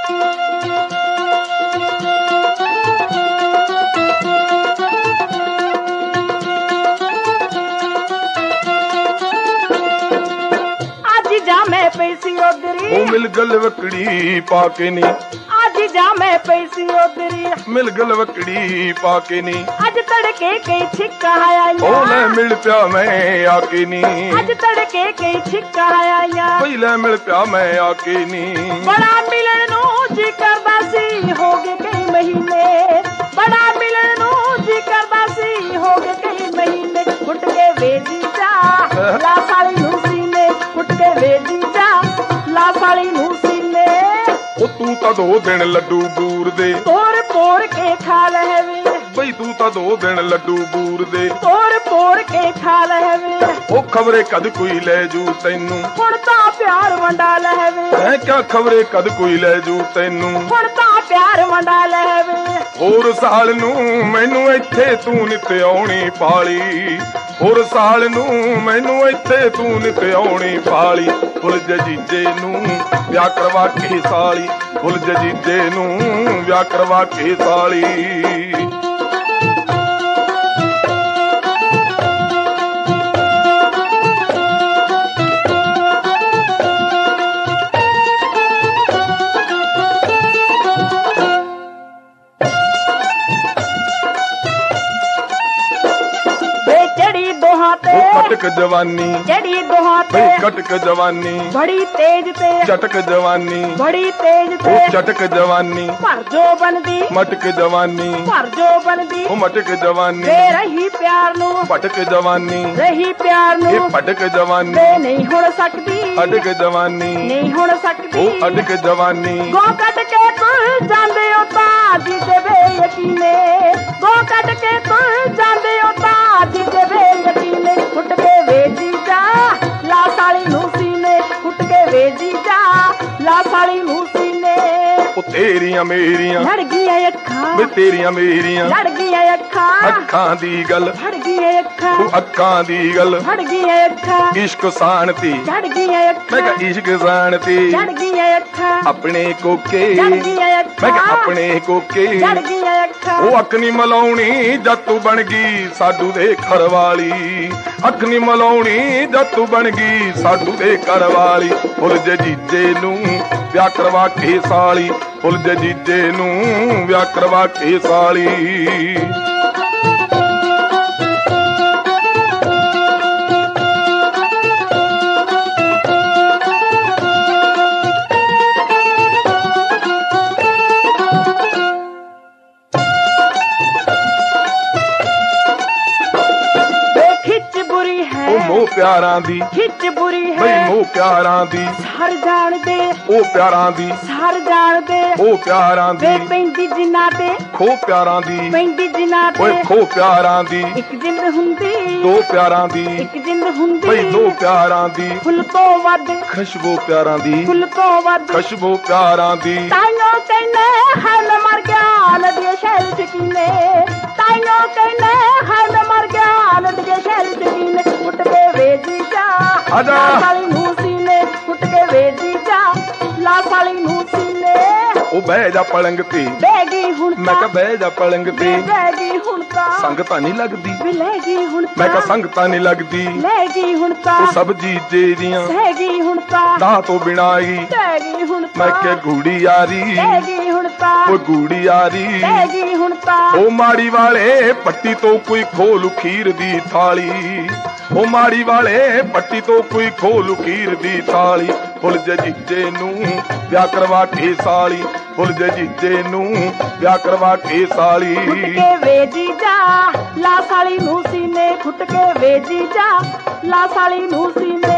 मैं पैसी उधरी ओ मिल गल वकड़ी पाके नी आज जा मैं पैसी उधरी मिल गल वकड़ी पाके नी आज तड़के कई छिक्का आया ओ ले मिल प्या मैं आके नी आज तड़के कई छिक्का आया पहले मिल प्या मैं आके नी बड़ा मिलन नू जी करदा सी हो गए कई महीने बड़ा मिलन नू जी करदा सी हो गए कई महीने फुट के वेजी जा ला साली नू सीने फुट के वेजी जा ला साली नू सीने ओ तू ਤਾਂ 2 ਦਿਨ ਲੱਡੂ ਬੂਰ ਦੇ ਤੋੜ ਪੋੜ ਕੇ ਖਾ ਲਹਵੇ ਬਈ ਤੂੰ ਤਾਂ 2 ਦਿਨ ਲੱਡੂ ਬੂਰ ਦੇ ਤੋੜ ਪੋੜ ਕੇ ਖਾ ਲਹਵੇ ਉਹ ਖਬਰੇ ਕਦ ਕੋਈ ਲੈ ਜੂ ਤੈਨੂੰ ਹੁਣ ਤਾਂ ਪਿਆਰ ਵੰਡਾ ਲਹਵੇ ਐ ਕਿਆ ਖਬਰੇ ਕਦ ਕੋਈ ਲੈ ਜੂ ਤੈਨੂੰ ਹੁਣ ਤਾਂ ਪਿਆਰ ਵੰਡਾ ਲਹਵੇ ਹੋਰ ਸਾਲ ਨੂੰ ਮੈਨੂੰ ਇੱਥੇ ਤੂੰ ਨਿਤ ਆਉਣੀ ਪਾਲੀ ਹੋਰ ਸਾਲ ਨੂੰ ਮੈਨੂੰ ਇੱਥੇ ਤੂੰ ਨਿਤ ਆਉਣੀ ਪਾਲੀ ਫੁੱਲ ਜੀਜੇ ਨੂੰ ਵਿਆਹ ਕਰਵਾ ਕੇ ਸਾਲੀ ਫੁੱਲ ਜੀਜੇ ਨੂੰ ਵਿਆਹ ਕਰਵਾ ਕੇ ਸਾਲੀ कटक जवानी जड़ी दोहां ते कटक जवानी बड़ी तेज ते चटक जवानी बड़ी तेज ते चटक जवानी पर जो बनदी मटक जवानी पर जो बनदी मटक जवानी वे रही प्यार नू पटक जवानी रही प्यार नू पटक जवानी वे नहीं हुण सकदी अडक जवानी नहीं हुण सकदी अडक जवानी गो कट के तुल जांदे ओ ताजी दे वे यकीने गो कट के तुल जांदे ओ ताजी दे वे यकीने फुट के वेजी जा ला साली नू सीने फुट के वेजी जा ला साली नू सीने ओ तेरियां मेरियां लड़ गईयां अखां वे तेरियां मेरियां लड़ गईयां अखां अखां दी गल लड़ गईयां अखां तू अखां दी गल लड़ गईयां अखां इश्क सानती लड़ गईयां अखां मैं कहा इश्क सानती लड़ गईयां अखां अपने कोके लड़ गईयां अखां मैं कहा अपने कोके लड़ गईयां अखां ਉਹ ਅੱਖ ਨੀ ਮਲਾਉਣੀ ਜਦ ਤੂੰ ਬਣ ਗਈ ਸਾਡੂ ਦੇ ਘਰ ਵਾਲੀ ਅੱਖ ਨੀ ਮਲਾਉਣੀ ਜਦ ਤੂੰ ਬਣ ਗਈ ਸਾਡੂ ਦੇ ਘਰ ਵਾਲੀ ਫੁੱਲ ਜੀਜੇ ਨੂੰ ਵਿਆਹ ਕਰਵਾ ਕੇ ਸਾਲੀ ਫੁੱਲ ਜੀਜੇ ਨੂੰ ਵਿਆਹ ਕਰਵਾ ਕੇ ਸਾਲੀ मोह प्यारां दी खिच बुरी है बई मोह प्यारां दी सार जान दे ओ प्यारां दी सार जान दे ओ प्यारां दी वे पैंदी जिन्ना ते खो प्यारां दी पैंदी जिन्ना ते ओए खो प्यारां दी एक जिंद हुंदी दो प्यारां दी एक जिंद हुंदी बई दो प्यारां दी फुल तो वद खुशबू प्यारां दी फुल तो वद खुशबू प्यारां दी ताइयो कहने है मैं मर गया नदिया शैल चकीने ताइयो कहने है मैं मर गया नदिया शैल चकीने फुट के वेजी जा आजा साली नू सीने फुट के वेजी जा ला साली नू सीने ओ बह जा पलंग ते बैगी हुण मैं कहा बह जा पलंग ते बैगी हुण ता संग तां नहीं लगदी बैगी हुण मैं कहा संग तां नहीं लगदी बैगी हुण ता ओ सब जीजे दियां सहगी हुण ता दा तो बिनाई बैगी हुण ता मैं क्या घूड़ी यारी बैगी हुण ता ओ घूड़ी यारी बैगी हुण ता ओ माड़ी वाले पट्टी तो कोई खोल खीर दी थाली ओ माड़ी वाले पट्टी तो कोई खोल खीर दी थाली फुल जजीजे नू विआह करवा के साली फुल जजीजे नू विआह करवा के साली फुट के वेजी जा ला साली नू सीने फुट के वेजी जा ला साली नू सीने